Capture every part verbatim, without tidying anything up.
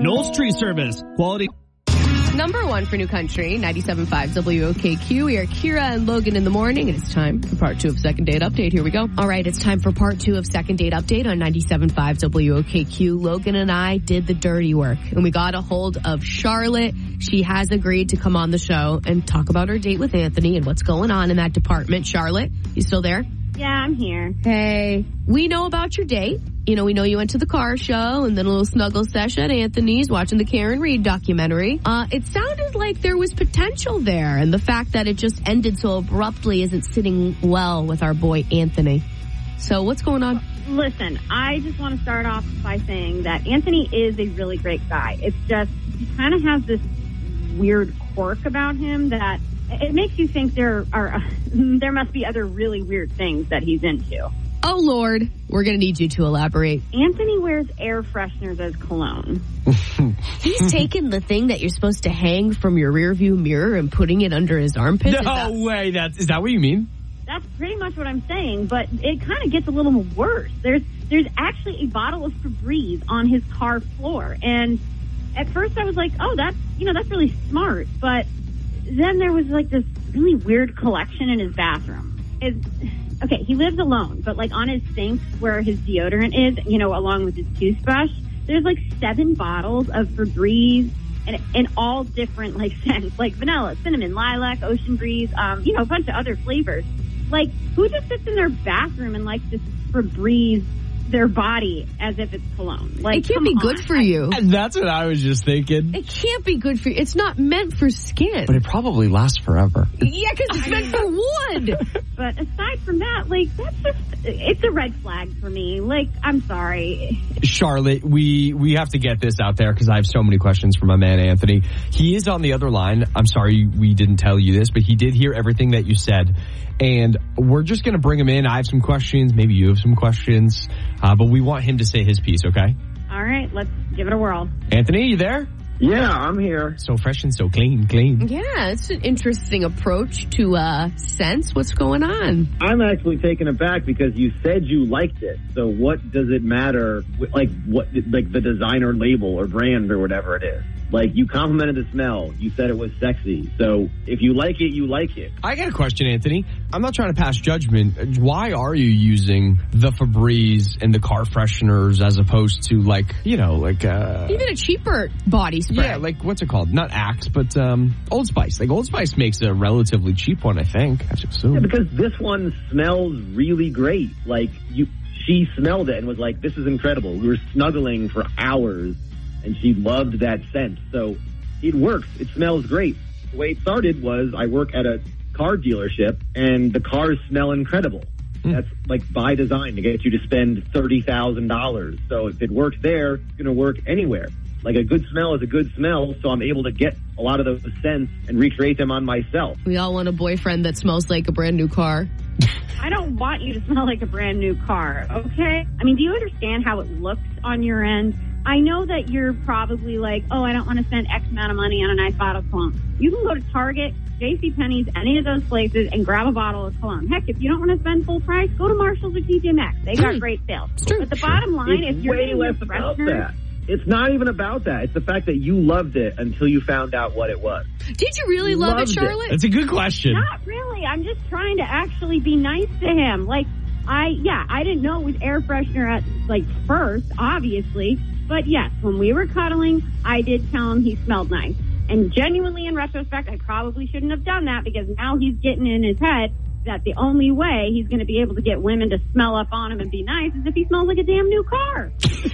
Knowles Tree Service. Quality. Number one for New Country, ninety-seven point five W O K Q. We are Kira and Logan in the morning, and it's time for part two of Second Date Update. Here we go. All right, it's time for part two of Second Date Update on ninety-seven point five W O K Q. Logan and I did the dirty work, and we got a hold of Charlotte. She has agreed to come on the show and talk about her date with Anthony and what's going on in that department. Charlotte, you still there? Yeah, I'm here. Hey, we know about your date. You know, we know you went to the car show and then a little snuggle session at Anthony's watching the Karen Reed documentary. Uh, it sounded like there was potential there, and the fact that it just ended so abruptly isn't sitting well with our boy Anthony. So what's going on? Listen, I just want to start off by saying that Anthony is a really great guy. It's just, he kind of has this weird quirk about him that it makes you think there are, uh, there must be other really weird things that he's into. Oh, Lord. We're going to need you to elaborate. Anthony wears air fresheners as cologne. He's taken the thing that you're supposed to hang from your rearview mirror and putting it under his armpit. No is that- way. That's, is that what you mean? That's pretty much what I'm saying, but it kind of gets a little worse. There's there's actually a bottle of Febreze on his car floor, and at first I was like, oh, that's, you know, that's really smart, but then there was like this really weird collection in his bathroom. It's, okay, he lives alone, but like on his sink where his deodorant is, you know, along with his toothbrush, there's like seven bottles of Febreze and, and all different like scents, like vanilla, cinnamon, lilac, ocean breeze, um, you know, a bunch of other flavors. Like, who just sits in their bathroom and likes to Febreze their body as if it's cologne? Like, it can't be good on. for you. That's what I was just thinking. It can't be good for you. It's not meant for skin. But it probably lasts forever. Yeah, because it's meant for wood. But aside from that, like, that's just, it's a red flag for me. Like, I'm sorry. Charlotte, we, we have to get this out there because I have so many questions for my man, Anthony. He is on the other line. I'm sorry we didn't tell you this, but he did hear everything that you said. And we're just going to bring him in. I have some questions. Maybe you have some questions. Uh, but we want him to say his piece, okay? All right, let's give it a whirl. Anthony, you there? Yeah, I'm here. So fresh and so clean, clean. Yeah, it's an interesting approach to uh, sense what's going on. I'm actually taken aback because you said you liked it. So what does it matter, like what, like the designer label or brand or whatever it is? Like, you complimented the smell. You said it was sexy. So if you like it, you like it. I got a question, Anthony. I'm not trying to pass judgment. Why are you using the Febreze and the car fresheners as opposed to, like, you know, like... Uh, Even a cheaper body spray. Yeah, like, what's it called? Not Axe, but um, Old Spice. Like, Old Spice makes a relatively cheap one, I think. I should assume. Yeah, because this one smells really great. Like, you, she smelled it and was like, this is incredible. We were snuggling for hours. And she loved that scent. So it works. It smells great. The way it started was I work at a car dealership and the cars smell incredible. Mm. That's like by design to get you to spend thirty thousand dollars. So if it works there, it's going to work anywhere. Like, a good smell is a good smell. So I'm able to get a lot of those scents and recreate them on myself. We all want a boyfriend that smells like a brand new car. I don't want you to smell like a brand new car, okay? I mean, do you understand how it looks on your end? I know that you're probably like, oh, I don't want to spend X amount of money on a nice bottle of cologne. You can go to Target, JCPenney's, any of those places, and grab a bottle of cologne. Heck, if you don't want to spend full price, go to Marshall's or T J Maxx. They got great sales. But the bottom line, it's if you're way getting less your about freshener, that. It's not even about that. It's the fact that you loved it until you found out what it was. Did you really love Loved it, Charlotte? it. That's a good question. not really. I'm just trying to actually be nice to him. Like, I, yeah, I didn't know it was air freshener at, like, first, obviously. But yes, when we were cuddling, I did tell him he smelled nice. And genuinely, in retrospect, I probably shouldn't have done that because now he's getting in his head that the only way he's going to be able to get women to smell up on him and be nice is if he smells like a damn new car.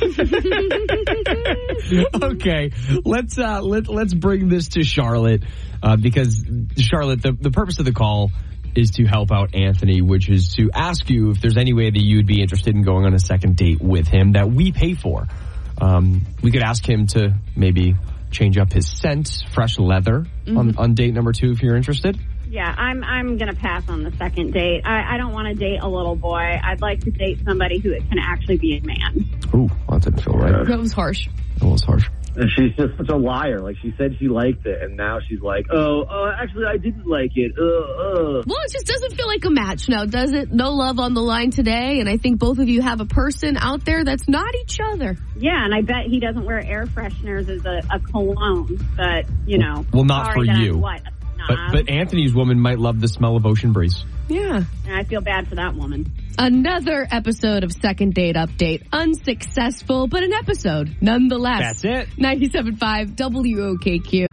Okay, let's uh, let let's bring this to Charlotte uh, because Charlotte, the the purpose of the call is to help out Anthony, which is to ask you if there's any way that you would be interested in going on a second date with him that we pay for. Um, we could ask him to maybe change up his scent, fresh leather mm-hmm. on, on date number two if you're interested. Yeah, I'm I'm going to pass on the second date. I, I don't want to date a little boy. I'd like to date somebody who can actually be a man. Ooh, well, that didn't feel right. That was harsh. That was harsh. And she's just such a liar. Like, she said she liked it, and now she's like, oh, uh, actually, I didn't like it. Uh, uh. Well, it just doesn't feel like a match now, does it? No love on the line today, and I think both of you have a person out there that's not each other. Yeah, and I bet he doesn't wear air fresheners as a, a cologne, but, you know. Well, not sorry for that you. I'm what? But, but Anthony's woman might love the smell of ocean breeze. Yeah. And I feel bad for that woman. Another episode of Second Date Update. Unsuccessful, but an episode nonetheless. That's it. ninety-seven point five W O K Q.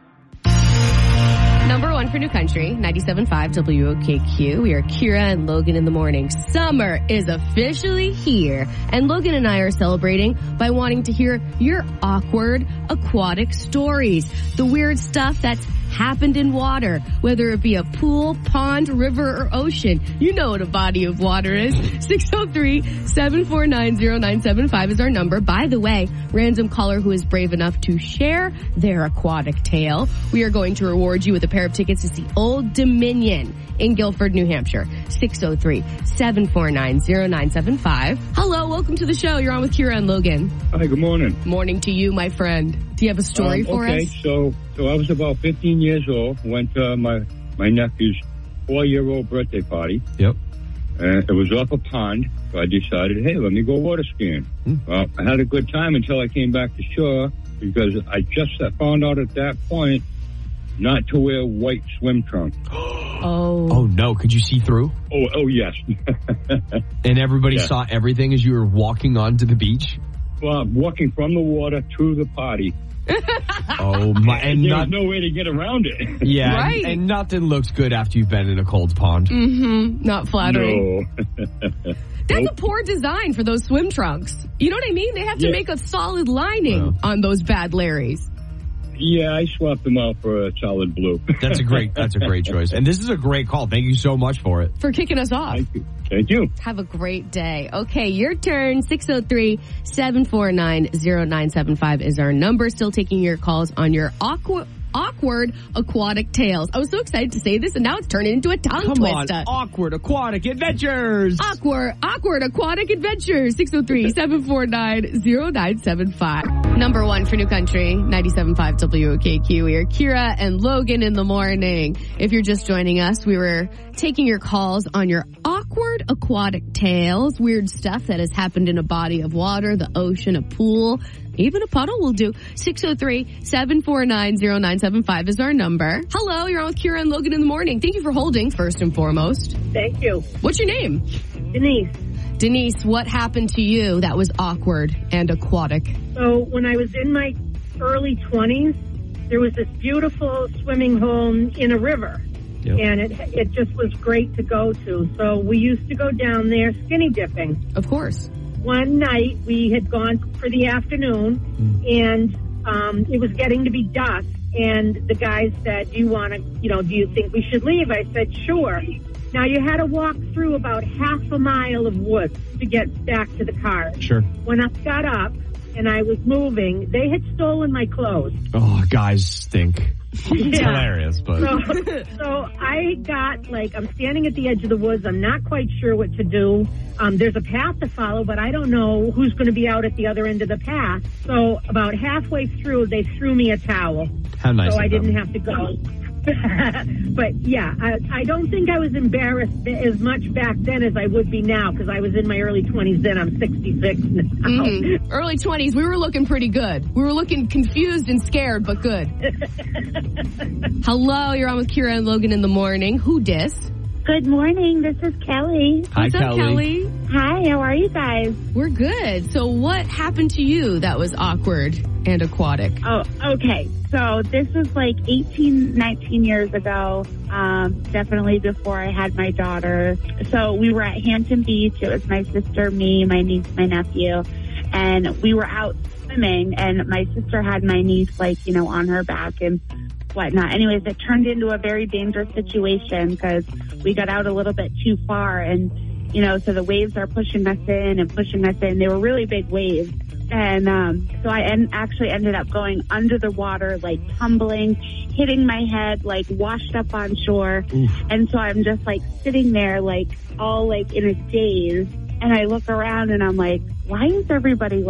Number one for New Country, ninety-seven point five W O K Q. We are Kira and Logan in the morning. Summer is officially here, and Logan and I are celebrating by wanting to hear your awkward aquatic stories. The weird stuff that's happened in water, whether it be a pool, pond, river, or ocean. You know what a body of water is. six oh three, seven four nine, oh nine seven five is our number. By the way, random caller who is brave enough to share their aquatic tale, we are going to reward you with a pair of tickets to see Old Dominion in Guilford, New Hampshire. six oh three, seven four nine, oh nine seven five. Hello, welcome to the show. You're on with Kira and Logan. Hi, good morning. Morning to you, my friend. Do you have a story um, for okay, us? Okay, so so I was about fifteen years old. Went to my my nephew's four-year-old birthday party. Yep. And it was off a pond, so I decided, hey, let me go water skiing. Hmm. Well, I had a good time until I came back to shore because I just found out at that point not to wear white swim trunks. Oh. Oh, no. Could you see through? Oh, oh yes. And everybody Yeah. saw everything as you were walking onto the beach? Well, walking from the water to the party. Oh, my. And there not, was no way to get around it. yeah, Right. and, and nothing looks good after you've been in a cold pond. Mm-hmm. Not flattering. No. That's Nope. a poor design for those swim trunks. You know what I mean? They have to Yeah. make a solid lining Wow. on those bad Larrys. Yeah, I swapped them out for a solid blue. That's a great, that's a great choice. And this is a great call. Thank you so much for it. For kicking us off. Thank you. Thank you. Have a great day. Okay, your turn. six oh three, seven four nine, oh nine seven five is our number. Still taking your calls on your awkward, awkward aquatic tales. I was so excited to say this, and now it's turning into a tongue Come twister. on, awkward aquatic adventures. Awkward, awkward aquatic adventures. six oh three, seven four nine, oh nine seven five. Number one for New Country, ninety-seven point five W O K Q. We are Kira and Logan in the morning. If you're just joining us, we were taking your calls on your awkward aquatic tales, weird stuff that has happened in a body of water, the ocean, a pool, even a puddle will do. six oh three, seven four nine, oh nine seven five is our number. Hello, you're on with Kira and Logan in the morning. Thank you for holding, first and foremost. Thank you. What's your name? Denise. Denise, what happened to you that was awkward and aquatic? So when I was in my early twenties, there was this beautiful swimming hole in a river. Yep. And it it just was great to go to. So we used to go down there skinny dipping. Of course. One night we had gone for the afternoon, and um, it was getting to be dusk. And the guy said, "Do you want to? You know, do you think we should leave?" I said, "Sure." Now you had to walk through about half a mile of woods to get back to the car. Sure. When I got up and I was moving, they had stolen my clothes. Oh, guys stink. It's Yeah. hilarious, but So, so I got, like, I'm standing at the edge of the woods. I'm not quite sure what to do. Um, there's a path to follow, but I don't know who's going to be out at the other end of the path. So about halfway through, they threw me a towel. how nice So of I them. didn't have to go. But yeah, I, I don't think I was embarrassed as much back then as I would be now, because I was in my early twenties then. I'm sixty-six now. Mm-hmm. Early twenties, we were looking pretty good. We were looking confused and scared, but good. Hello, you're on with Kira and Logan in the morning. Who dis? Good morning. This is Kelly. Hi, What's up, Kelly. Kelly? Hi, how are you guys? We're good. So what happened to you that was awkward and aquatic? Oh, okay. So this was like eighteen, nineteen years ago, um, definitely before I had my daughter. So we were at Hampton Beach. It was my sister, me, my niece, my nephew, and we were out swimming, and my sister had my niece, like, you know, on her back and whatnot. Anyways, it turned into a very dangerous situation because we got out a little bit too far, and, you know, so the waves are pushing us in and pushing us in. They were really big waves. And um, so I en- actually ended up going under the water, like tumbling, hitting my head, like washed up on shore. Oof. And so I'm just like sitting there, like all like in a daze. And I look around and I'm like, why is everybody like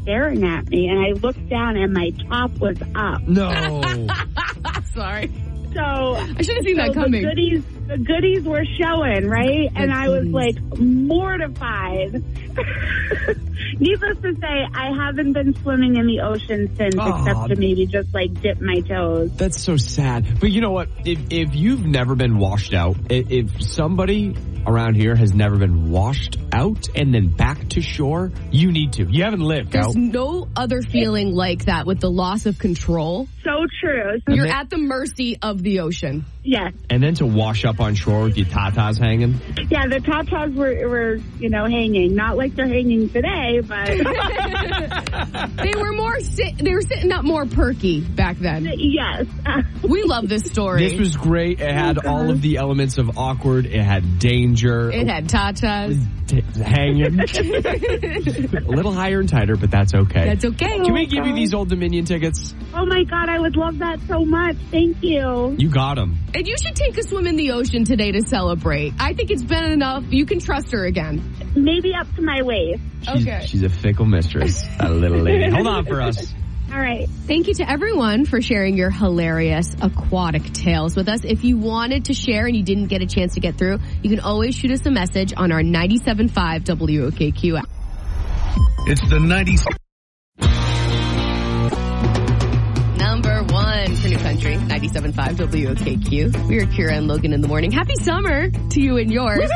staring at me, and I looked down, and my top was up. No. Sorry. So I should have seen so that coming. The goodies, the goodies were showing, right? And I was like mortified. Needless to say, I haven't been swimming in the ocean since, Oh. except to maybe just like dip my toes. That's so sad. But you know what? If if you've never been washed out, i- if somebody around here has never been washed out and then back to shore, you need to. You haven't lived There's out. no other feeling like that with the loss of control. So true. You're then- at the mercy of the ocean. Yes. And then to wash up on shore with your tatas hanging. Yeah, the tatas were, were, you know, hanging. Not like they're hanging today, but They were more sit. They were sitting up more perky back then. yes. We love this story. This was great. It had all of the elements of awkward. It had danger. It had tatas. t- hanging. A little higher and tighter, but that's okay. That's okay. Can we give you these Old Dominion tickets? Oh my God, I would love that so much. Thank you. You got them. And you should take a swim in the ocean today to celebrate. I think it's been enough. You can trust her again. Maybe up to my waist. She's, Okay. she's a fickle mistress, that little lady. Hold on for us. All right. Thank you to everyone for sharing your hilarious aquatic tales with us. If you wanted to share and you didn't get a chance to get through, you can always shoot us a message on our ninety-seven point five W O K Q app. It's the ninety. Number one for New Country, ninety-seven point five W O K Q. We are Kira and Logan in the morning. Happy summer to you and yours.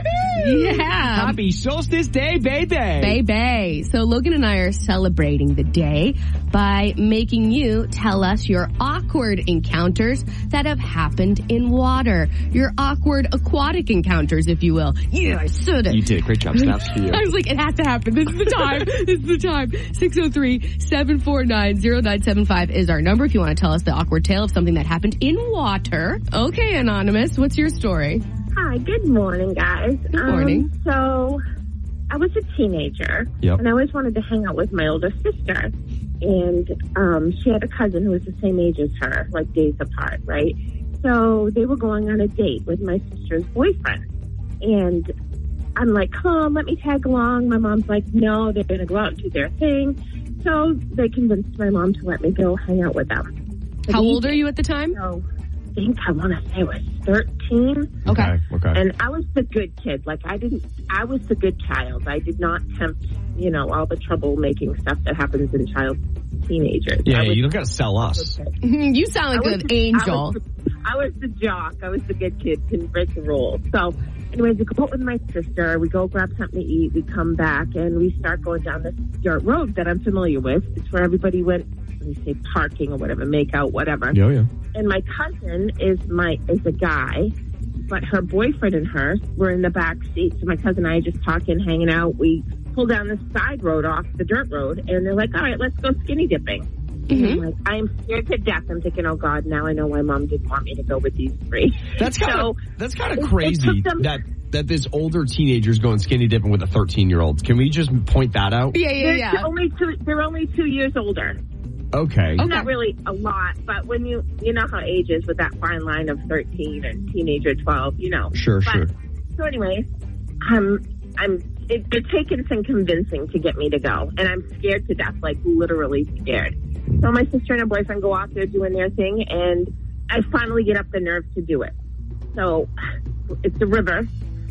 Yeah. Happy Solstice Day, baby. Baby. So Logan and I are celebrating the day by making you tell us your awkward encounters that have happened in water. Your awkward aquatic encounters, if you will. Yeah, I said it. You did. Great job. Snaps for you. I was like, it has to happen. This is the time. This is the time. six oh three, seven four nine, oh nine seven five is our number if you want to tell us the awkward tale of something that happened in water. Okay, Anonymous, what's your story? Hi, good morning, guys. Good morning. Um, so, I was a teenager, Yep. and I always wanted to hang out with my older sister. And um, she had a cousin who was the same age as her, like days apart, right? So, they were going on a date with my sister's boyfriend. And I'm like, come on, let me tag along. My mom's like, no, they're going to go out and do their thing. So, they convinced my mom to let me go hang out with them. How old are you at the time? So, I think I want to say I was thirteen. Okay. Okay. And I was the good kid. Like, I didn't, I was the good child. I did not tempt, you know, all the troublemaking stuff that happens in child teenagers. Yeah, I was you don't got to sell us. the good kid. You sound like I was an the- angel. I was, the, I was the jock. I was the good kid. Didn't break the rules. So, anyways, we go out with my sister. We go grab something to eat. We come back, and we start going down this dirt road that I'm familiar with. It's where everybody went, when you say parking or whatever, make out, whatever. Yeah, yeah. And my cousin is my is a guy, but her boyfriend and her were in the back seat. So my cousin and I are just talking, hanging out. We pull down the side road off the dirt road, and they're like, all right, let's go skinny dipping. And I'm like, I'm scared to death. I'm thinking, oh, God, now I know why Mom didn't want me to go with these three. That's kind So, of that's kind it- of it crazy took them- that that this older teenager's going skinny dipping with a thirteen year old. Can we just point that out? Yeah, yeah, They're, yeah. they're only two. They're only two years older. Okay. Okay. Not really a lot, but when you you know how age is with that fine line of thirteen and teenager twelve, you know. Sure, But- sure. So anyway, I'm I'm it, it's taken some convincing to get me to go, and I'm scared to death, like literally scared. So my sister and her boyfriend go out there doing their thing, and I finally get up the nerve to do it. So it's a river.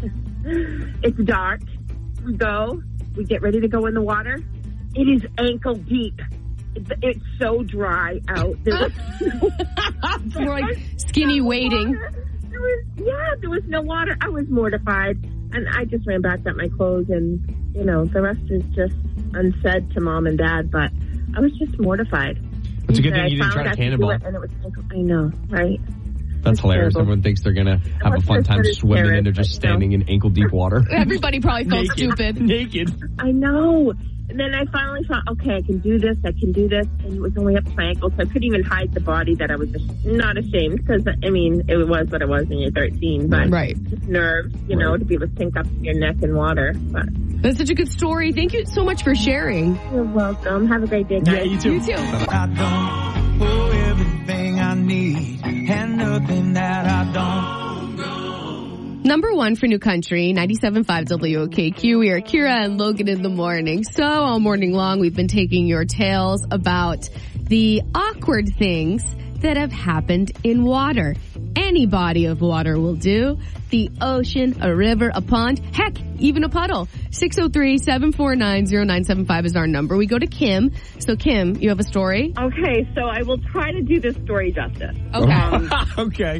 It's dark. We go. We get ready to go in the water. It is ankle deep. It's, it's so dry out. There was More like skinny wading. There was, yeah, there was no water. I was mortified. And I just ran back, got my clothes, and, you know, the rest is just unsaid to Mom and Dad. But I was just mortified. It's a good And thing you I didn't try finally to got do cannonball. it, and it was ankle, I know, right? That's It's hilarious. terrible. Everyone thinks they're going to have a Unless fun they're time good as swimming and they're parents, just but, you know. standing in ankle deep water. Everybody probably felt stupid. Naked. I know. And then I finally thought, okay, I can do this, I can do this. And it was only up to my ankle, so I couldn't even hide the body that I was not ashamed. Because, I mean, it was what it was when you're thirteen. But Right. just nerves, you know, Right. to be able to sink up to your neck in water. But That's such a good story. Thank you so much for sharing. you're welcome. Have a great day, guys. Yeah, you too. You too. I don't owe everything I need and nothing that I don't. Number one for New Country, ninety-seven point five W O K Q. We are Kira and Logan in the morning. So all morning long, we've been taking your tales about the awkward things that have happened in water. Any body of water will do. The ocean, a river, a pond, heck, even a puddle. six oh three, seven four nine, oh nine seven five is our number. We go to Kim. So Kim, you have a story? Okay, so I will try to do this story justice. Okay. Um, okay.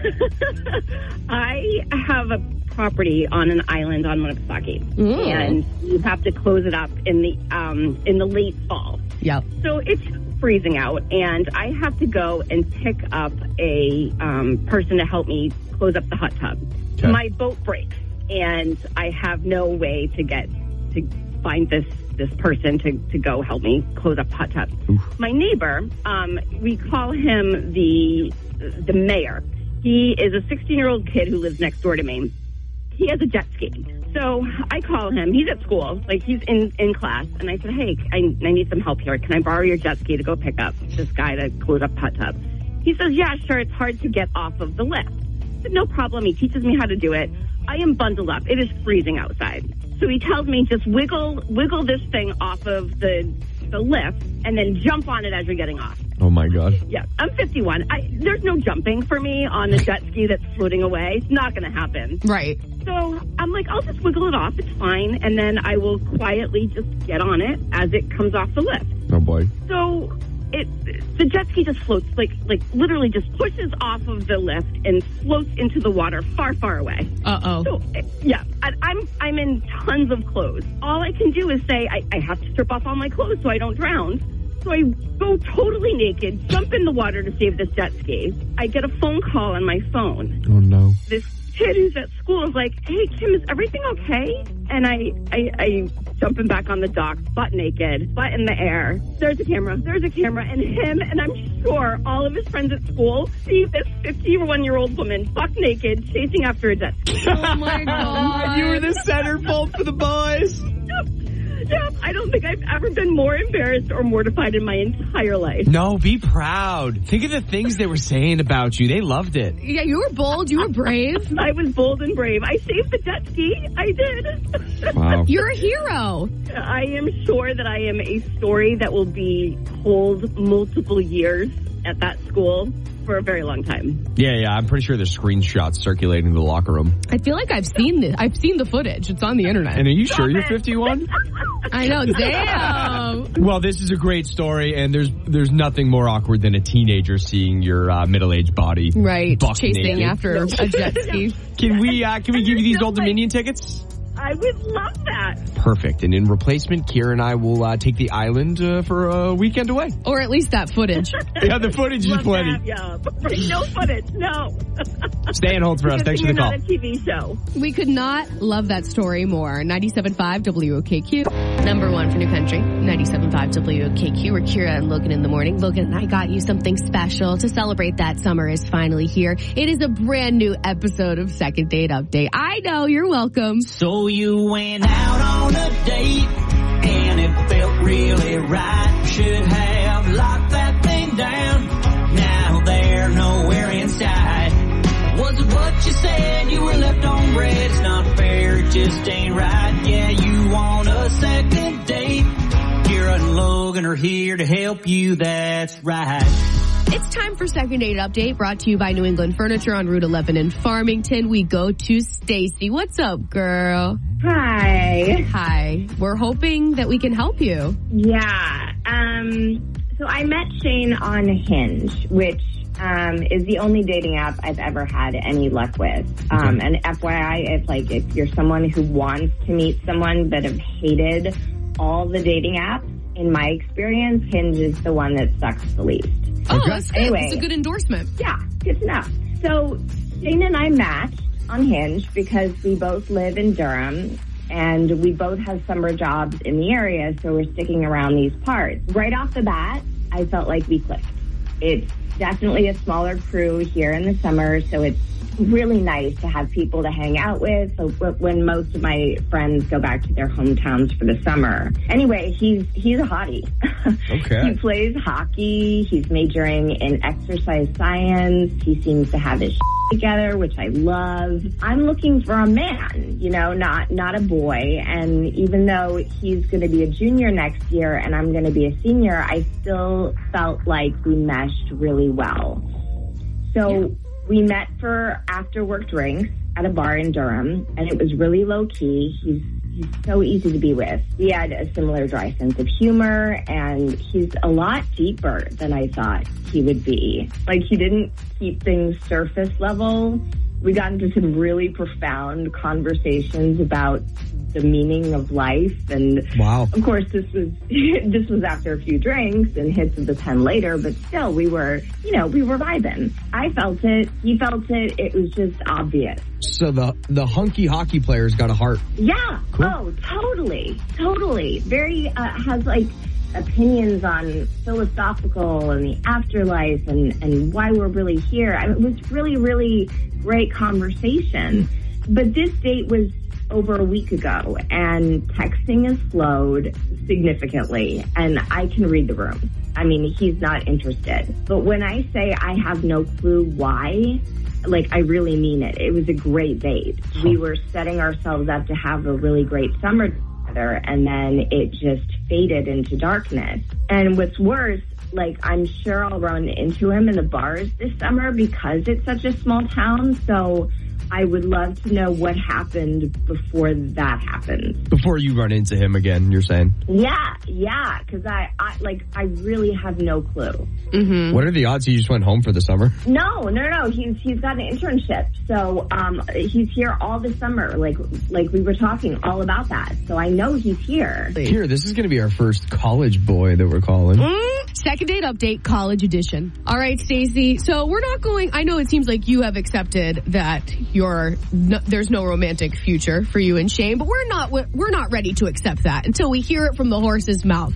I have a property on an island on Winnipesaukee, Ooh. and you have to close it up in the um, in the late fall. Yep. So it's freezing out, and I have to go and pick up a um, person to help me close up the hot tub. Okay. My boat breaks, and I have no way to get to find this this person to, to go help me close up the hot tub. Oof. My neighbor, um, we call him the the mayor. He is a sixteen-year-old kid who lives next door to me. He has a jet ski. So I call him. He's at school, like he's in, in class. And I said, hey, I, I need some help here. Can I borrow your jet ski to go pick up this guy to close up the hot tub? He says, yeah, sure. It's hard to get off of the lift. I said, no problem. He teaches me how to do it. I am bundled up. It is freezing outside. So he tells me just wiggle, wiggle this thing off of the, the lift and then jump on it as you're getting off. Oh, my God. Yeah, I'm fifty-one. I, there's no jumping for me on the jet ski that's floating away. It's not going to happen. Right. So I'm like, I'll just wiggle it off. It's fine. And then I will quietly just get on it as it comes off the lift. Oh, boy. So it the jet ski just floats, like like literally just pushes off of the lift and floats into the water far, far away. Uh-oh. So, yeah, I, I'm I'm in tons of clothes. All I can do is say I, I have to strip off all my clothes so I don't drown. So I go totally naked, jump in the water to save this jet ski. I get a phone call on my phone. Oh, no. This kid who's at school is like, hey, Kim, is everything okay? And I, I, I jumping back on the dock, butt naked, butt in the air. There's a camera. There's a camera. And him, and I'm sure all of his friends at school see this fifty-one-year-old woman buck naked chasing after a jet ski. Oh, my God. You were the centerfold for the boys. Yeah, I don't think I've ever been more embarrassed or mortified in my entire life. No, be proud. Think of the things they were saying about you. They loved it. Yeah, you were bold. You were brave. I was bold and brave. I saved the jet ski. I did. Wow. You're a hero. I am sure that I am a story that will be told multiple years at that school for a very long time. Yeah, yeah. I'm pretty sure there's screenshots circulating in the locker room. I feel like I've seen this. I've seen the footage. It's on the internet. And are you sure you're fifty-one? I know. Damn. Well, this is a great story, and there's there's nothing more awkward than a teenager seeing your uh, middle-aged body. Right. buck Chasing naked. after a jet ski. Can we uh, can we give you these No Old way. Dominion tickets? I would love that. Perfect. And in replacement, Kira and I will uh, take the island uh, for a weekend away. Or at least that footage. Yeah, the footage is Love plenty. that, yeah. But no footage, no. Stay on hold for us. Because Thanks for the you're call. not a T V show. We could not love that story more. ninety-seven point five W O K Q. Number one for New Country. ninety-seven point five W O K Q. We're Kira and Logan in the morning. Logan and I got you something special to celebrate that summer is finally here. It is a brand new episode of Second Date Update. I know, you're welcome. So you went out on a date and it felt really right. Should have locked that thing down. Now they're nowhere inside. Was it what you said? You were left on red. It's not fair, it just ain't right. Yeah, you want a second date. Kira and Logan are here to help you, that's right. It's time for Second Date Update, brought to you by New England Furniture on Route eleven in Farmington. We go to Stacy. What's up, girl? Hi. Hi. We're hoping that we can help you. Yeah. Um, so I met Shane on Hinge, which um, is the only dating app I've ever had any luck with. Um, and F Y I, it's like if you're someone who wants to meet someone but have hated all the dating apps, in my experience, Hinge is the one that sucks the least. Oh, that's good. Anyway. That's a good endorsement. Yeah, good to know. So Shane and I matched on Hinge because we both live in Durham and we both have summer jobs in the area, so we're sticking around these parts. Right off the bat, I felt like we clicked. It's definitely a smaller crew here in the summer, so it's really nice to have people to hang out with so when most of my friends go back to their hometowns for the summer. Anyway, he's he's a hottie. Okay. He plays hockey. He's majoring in exercise science. He seems to have his together, which I love. I'm looking for a man, you know, not not a boy. And even though he's going to be a junior next year and I'm going to be a senior, I still felt like we meshed really well. So we met for after work drinks at a bar in Durham, and it was really low key. He's he's so easy to be with. He had a similar dry sense of humor, and he's a lot deeper than I thought he would be. Like, he didn't keep things surface level. We got into some really profound conversations about the meaning of life, and wow. Of course, this was this was after a few drinks and hits of the pen later, but still, we were, you know, we were vibing. I felt it. He felt it. It was just obvious. So the the hunky hockey player's got a heart. Yeah. Cool. Oh, totally, totally. Very uh, has like opinions on philosophical and the afterlife and and why we're really here. I mean, it was really, really great conversation. But this date was over a week ago, and texting has slowed significantly, and I can read the room. I mean, he's not interested. But when I say I have no clue why, like, I really mean it. It was a great date. We were setting ourselves up to have a really great summer together, and then it just faded into darkness. And what's worse, like, I'm sure I'll run into him in the bars this summer because it's such a small town, so I would love to know what happened before that happened. Before you run into him again, you're saying? Yeah, yeah, because I, I, like, I really have no clue. Mm-hmm. What are the odds he just went home for the summer? No, no, no. He's he's got an internship, so um, he's here all the summer. Like like we were talking all about that, so I know he's here. Here, this is going to be our first college boy that we're calling. Mm, second date update, college edition. All right, Stacey. So we're not going. I know it seems like you have accepted that you're no, there's no romantic future for you and Shane, but we're not we're not ready to accept that until we hear it from the horse's mouth.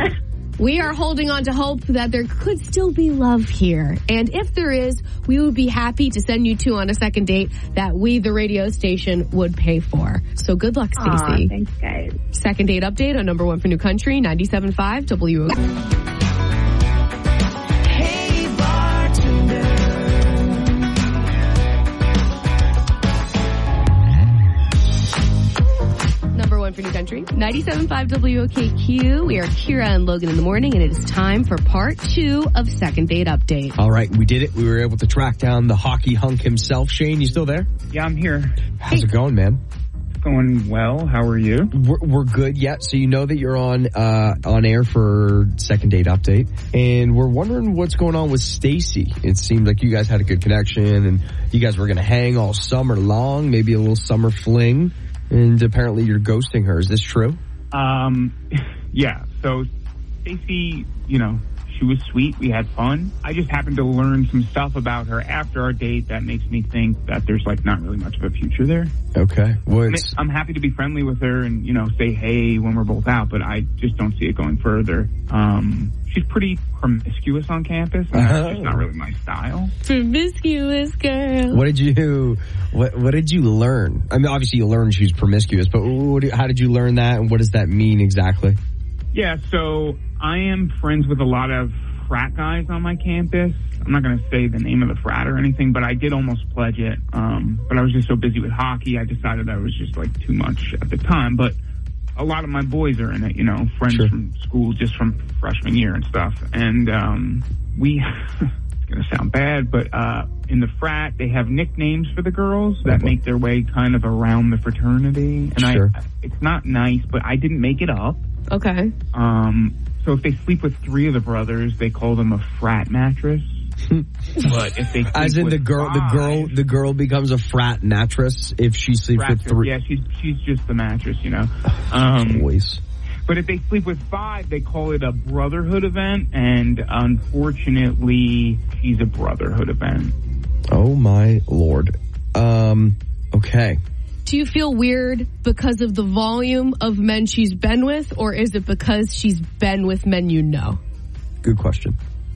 We are holding on to hope that there could still be love here. And if there is, we would be happy to send you two on a second date that we, the radio station, would pay for. So good luck, Stacey. Thanks, guys. Second date update on number one for New Country, ninety-seven point five W O K. Hey, bartender. Number one for New Country, ninety-seven point five W O K Q. We are Kira and Logan in the morning, and it is time for part two of Second Date Update. All right, we did it. We were able to track down the hockey hunk himself. Shane, you still there? Yeah, I'm here. How's it going, man? It's going well. How are you? We're, we're good yet. So you know that you're on uh, on air for Second Date Update, and we're wondering what's going on with Stacey. It seemed like you guys had a good connection, and you guys were going to hang all summer long, maybe a little summer fling. And apparently you're ghosting her. Is this true? Um, yeah. So Stacey, you know, she was sweet. We had fun. I just happened to learn some stuff about her after our date that makes me think that there's like not really much of a future there. Okay. Well, I mean, I'm happy to be friendly with her and, you know, say hey when we're both out, but I just don't see it going further. Um, she's pretty promiscuous on campus, and that's just not really my style. Promiscuous girl. What did you what What did you learn? I mean, obviously you learned she's promiscuous, but what, how did you learn that, and what does that mean exactly? Yeah, so I am friends with a lot of frat guys on my campus. I'm not going to say the name of the frat or anything, but I did almost pledge it. Um, but I was just so busy with hockey, I decided that was just like too much at the time. But a lot of my boys are in it, you know, friends sure. from school just from freshman year and stuff. And um, we, it's going to sound bad, but uh, in the frat, they have nicknames for the girls that okay. make their way kind of around the fraternity. And sure. I, it's not nice, but I didn't make it up. Okay. Um, so if they sleep with three of the brothers, they call them a frat mattress. But if they sleep as in with the girl, five, the girl, the girl becomes a frat mattress if she sleeps frat, with three. Yeah, she's she's just the mattress, you know. Um, Boys. But if they sleep with five, they call it a brotherhood event, and unfortunately, she's a brotherhood event. Oh my lord. Um. Okay. Do you feel weird because of the volume of men she's been with, or is it because she's been with men you know? Good question.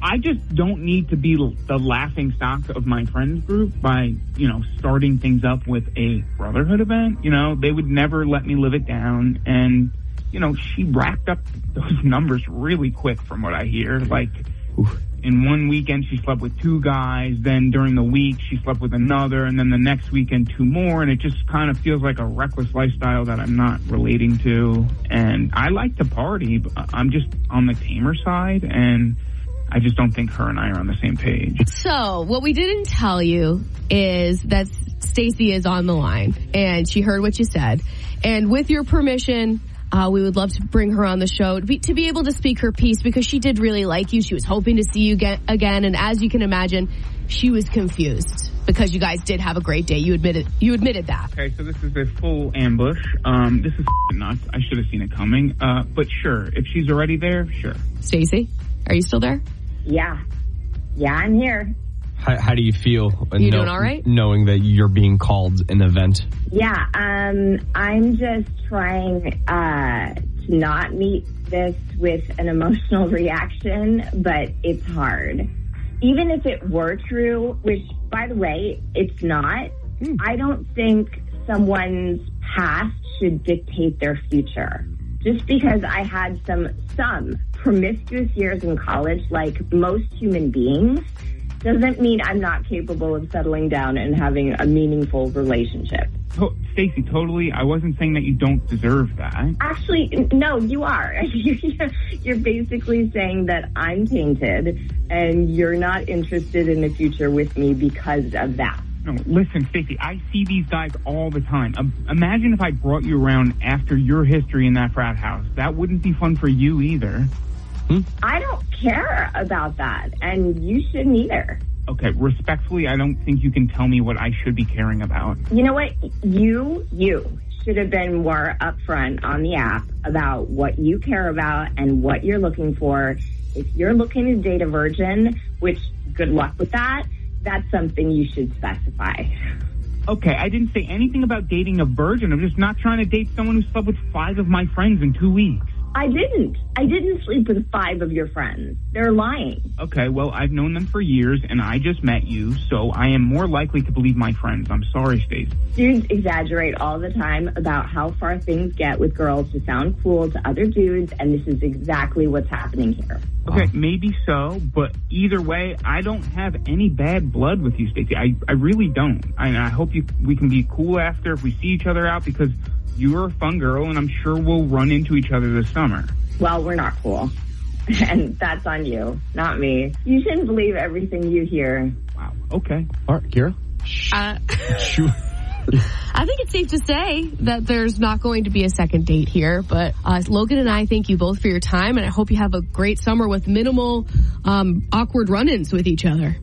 I just don't need to be the laughing stock of my friends group by, you know, starting things up with a brotherhood event. You know, they would never let me live it down. And, you know, she racked up those numbers really quick from what I hear. Like, Oof. In one weekend, she slept with two guys. Then during the week, she slept with another. And then the next weekend, two more. And it just kind of feels like a reckless lifestyle that I'm not relating to. And I like to party, but I'm just on the tamer side. And I just don't think her and I are on the same page. So what we didn't tell you is that Stacy is on the line. And she heard what you said. And with your permission, Uh, we would love to bring her on the show to be, to be able to speak her piece because she did really like you. She was hoping to see you get, again. And as you can imagine, she was confused because you guys did have a great day. You admitted, you admitted that. Okay, so this is a full ambush. Um, this is nuts. I should have seen it coming. Uh, but sure, if she's already there, sure. Stacy, are you still there? Yeah. Yeah, I'm here. How, how do you feel? You know, doing all right? Knowing that you're being called an event. Yeah, um, I'm just trying uh, to not meet this with an emotional reaction, but it's hard. Even if it were true, which, by the way, it's not, mm. I don't think someone's past should dictate their future. Just because I had some, some promiscuous years in college, like most human beings, doesn't mean I'm not capable of settling down and having a meaningful relationship. Oh, Stacy, totally. I wasn't saying that you don't deserve that. Actually, no, you are. You're basically saying that I'm tainted and you're not interested in the future with me because of that. No, listen, Stacy, I see these guys all the time. Um, imagine if I brought you around after your history in that frat house. That wouldn't be fun for you either. Hmm? I don't care about that, and you shouldn't either. Okay, respectfully, I don't think you can tell me what I should be caring about. You know what? You, you should have been more upfront on the app about what you care about and what you're looking for. If you're looking to date a virgin, which good luck with that, that's something you should specify. Okay, I didn't say anything about dating a virgin. I'm just not trying to date someone who slept with five of my friends in two weeks. I didn't. I didn't sleep with five of your friends. They're lying. Okay, well, I've known them for years, and I just met you, so I am more likely to believe my friends. I'm sorry, Stacey. Dudes exaggerate all the time about how far things get with girls to sound cool to other dudes, and this is exactly what's happening here. Okay, maybe so, but either way, I don't have any bad blood with you, Stacey. I, I really don't. I, I hope you we can be cool after if we see each other out, because you're a fun girl, and I'm sure we'll run into each other this summer. Well, we're not cool. And that's on you, not me. You shouldn't believe everything you hear. Wow. Okay. All right, Kira? Uh, I think it's safe to say that there's not going to be a second date here, but uh, Logan and I thank you both for your time, and I hope you have a great summer with minimal um, awkward run-ins with each other.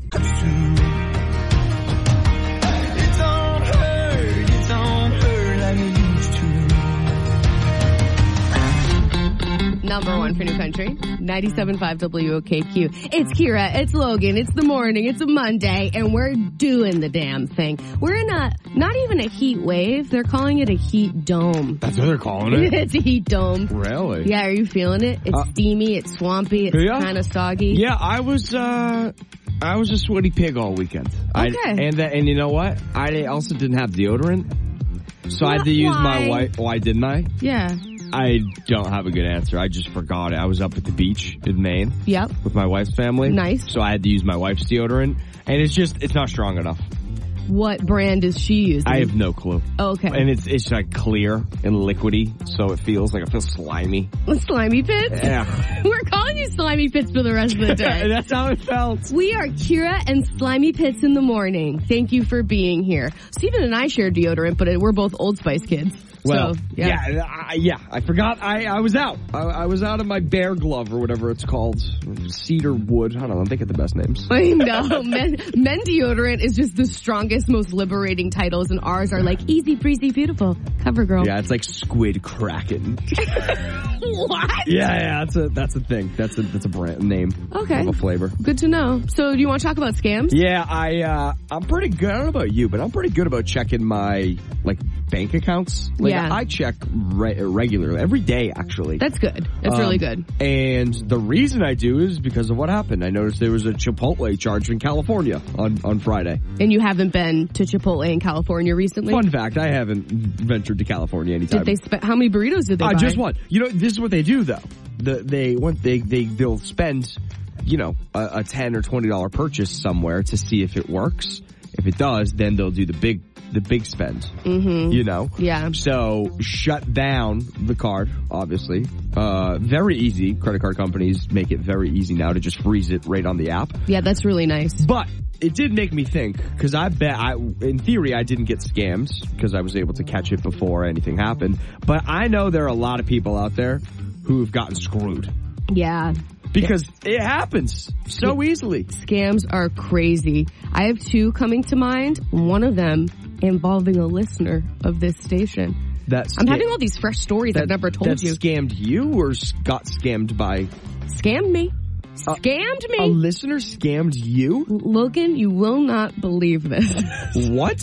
Number one for New Country, ninety-seven point five W O K Q. It's Kira, it's Logan, it's the morning, it's a Monday, and we're doing the damn thing. We're in a, not even a heat wave, they're calling it a heat dome. That's what they're calling it? It's a heat dome. Really? Yeah, are you feeling it? It's uh, steamy, it's swampy, it's yeah. kind of soggy. Yeah, I was, uh... I was a sweaty pig all weekend. Okay. I, and uh, and you know what? I also didn't have deodorant, so I had to use Why? my white. Why didn't I? Yeah. I don't have a good answer. I just forgot it. I was up at the beach in Maine. Yep. With my wife's family. Nice. So I had to use my wife's deodorant, and it's just it's not strong enough. What brand is she using? I have no clue. Okay. And it's it's like clear and liquidy, so it feels like it feels slimy. Slimy Pits? Yeah. We're calling you Slimy Pits for the rest of the day. That's how it felt. We are Kira and Slimy Pits in the morning. Thank you for being here. Stephen and I share deodorant, but we're both Old Spice kids. Well, so, yeah. yeah, I, yeah, I forgot. I, I was out. I, I was out of my bear glove or whatever it's called. Cedar wood. I don't know. They get the best names. I know. Men, men deodorant is just the strongest, most liberating titles, and ours are like easy, breezy, beautiful. CoverGirl. Yeah, it's like Squid Kraken. What? Yeah, yeah, that's a that's a thing. That's a that's a brand name. Okay. Of a flavor. Good to know. So, do you want to talk about scams? Yeah, I uh, I'm pretty good. I don't know about you, but I'm pretty good about checking my like bank accounts. Like, Yeah. I check re- regularly, every day, actually. That's good. That's really good. And the reason I do is because of what happened. I noticed there was a Chipotle charge in California on, on Friday. And you haven't been to Chipotle in California recently? Fun fact, I haven't ventured to California anytime. Did they spend, how many burritos did they uh, buy? Just one. You know, this is what they do, though. The, they, want, they, they, they'll spend, you know, a, a ten or twenty dollars purchase somewhere to see if it works. If it does, then they'll do the big the big spend. Mm-hmm. You know? Yeah. So shut down the card, obviously. Uh, very easy. Credit card companies make it very easy now to just freeze it right on the app. Yeah, that's really nice. But it did make me think, because I bet, I, in theory, I didn't get scammed because I was able to catch it before anything happened. But I know there are a lot of people out there who've gotten screwed. Yeah. Because it happens so easily. Scams are crazy. I have two coming to mind. One of them involving a listener of this station. That I'm sca- having all these fresh stories that, I've never told that you. Scammed you or s- got scammed by? Scammed me. Scammed me. A listener scammed you? Logan, you will not believe this. What?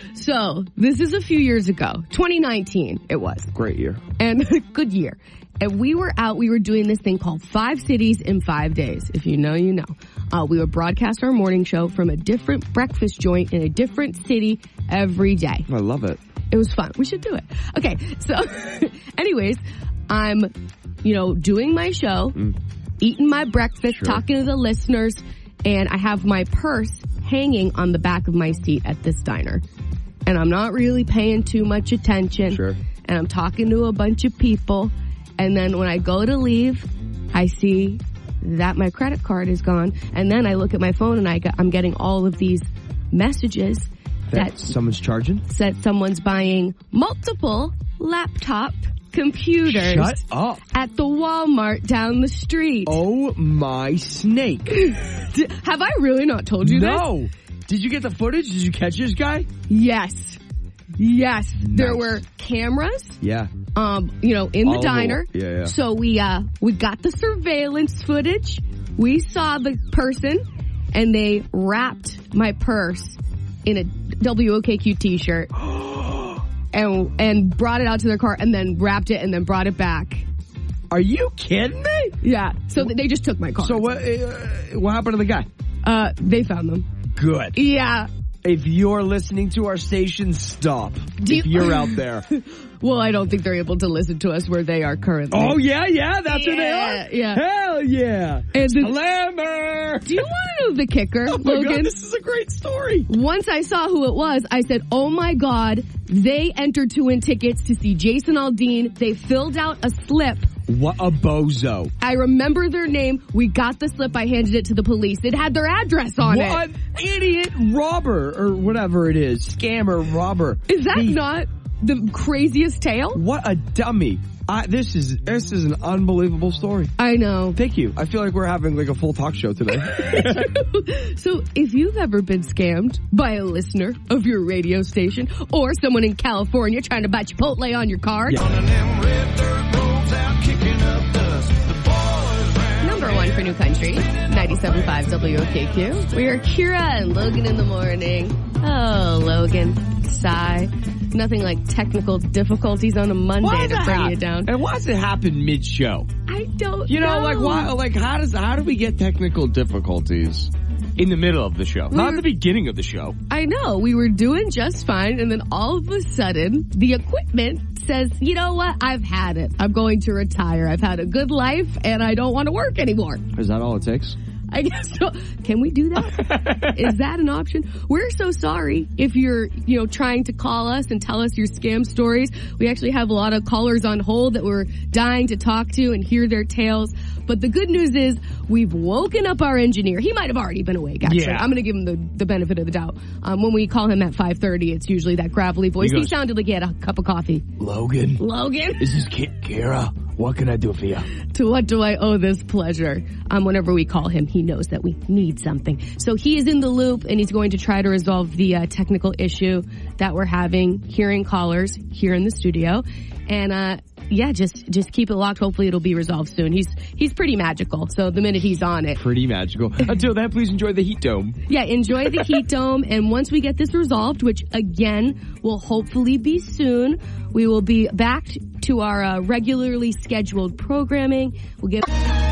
So, this is a few years ago. twenty nineteen, it was. Great year. And good year. And we were out, we were doing this thing called Five Cities in Five Days. If you know, you know. Uh, we would broadcast our morning show from a different breakfast joint in a different city every day. I love it. It was fun. We should do it. Okay, so anyways, I'm, you know, doing my show, mm. eating my breakfast, sure. talking to the listeners, and I have my purse hanging on the back of my seat at this diner. And I'm not really paying too much attention. Sure. And I'm talking to a bunch of people. And then when I go to leave, I see that my credit card is gone. And then I look at my phone and I get, I'm getting all of these messages that, that someone's charging? Said someone's buying multiple laptop computers. Shut up. At the Walmart down the street. Oh my snake. Have I really not told you no. this? No. Did you get the footage? Did you catch this guy? Yes. Yes. Nice. There were cameras. Yeah. Um, you know, in the All diner. The, yeah, yeah. So we, uh, we got the surveillance footage. We saw the person and they wrapped my purse in a W O K Q t-shirt and, and brought it out to their car and then wrapped it and then brought it back. Are you kidding me? Yeah. So they just took my car. So what, uh, what happened to the guy? Uh, they found them. Good. Yeah. If you're listening to our station, stop. Do if you- you're out there. Well, I don't think they're able to listen to us where they are currently. Oh, yeah, yeah, that's yeah, where they are? Yeah. Hell yeah. And the, Glamour. Do you want to know the kicker, oh my Logan? God, this is a great story. Once I saw who it was, I said, oh my God, they entered to win tickets to see Jason Aldean. They filled out a slip. What a bozo. I remember their name. We got the slip. I handed it to the police. It had their address on what it. What idiot robber or whatever it is. Scammer, robber. Is that thief. not the craziest tale? What a dummy. I, this is this is an unbelievable story. I know. Thank you. I feel like we're having like a full talk show today. So if you've ever been scammed by a listener of your radio station or someone in California trying to buy Chipotle on your card. Yeah. Number one for New Country, ninety-seven point five W O K Q. We are Kira and Logan in the morning. Oh, Logan. Sigh. Nothing like technical difficulties on a Monday to bring you down. And why does it happen mid-show? I don't You know, know. like why? Like how does how do we get technical difficulties in the middle of the show, We not were- at the beginning of the show? I know. We were doing just fine, and then all of a sudden, the equipment says, you know what? I've had it. I'm going to retire. I've had a good life, and I don't want to work anymore. Is that all it takes? I guess so. Can we do that? Is that an option? We're so sorry if you're, you know, trying to call us and tell us your scam stories. We actually have a lot of callers on hold that we're dying to talk to and hear their tales. But the good news is we've woken up our engineer. He might have already been awake, actually. Yeah. I'm going to give him the, the benefit of the doubt. Um, when we call him at five thirty, it's usually that gravelly voice. He He, goes, sounded like he had a cup of coffee. Logan. Logan? This is Ki- Kira. What can I do for you? To what do I owe this pleasure? Um, whenever we call him, he knows that we need something. So he is in the loop, and he's going to try to resolve the uh, technical issue that we're having hearing callers here in the studio. And, uh, yeah, just just keep it locked. Hopefully it'll be resolved soon. He's he's pretty magical. So the minute he's on it. Pretty magical. Until then, please enjoy the heat dome. Yeah, enjoy the heat dome. And once we get this resolved, which again will hopefully be soon, we will be back to our uh, regularly scheduled programming. We'll get...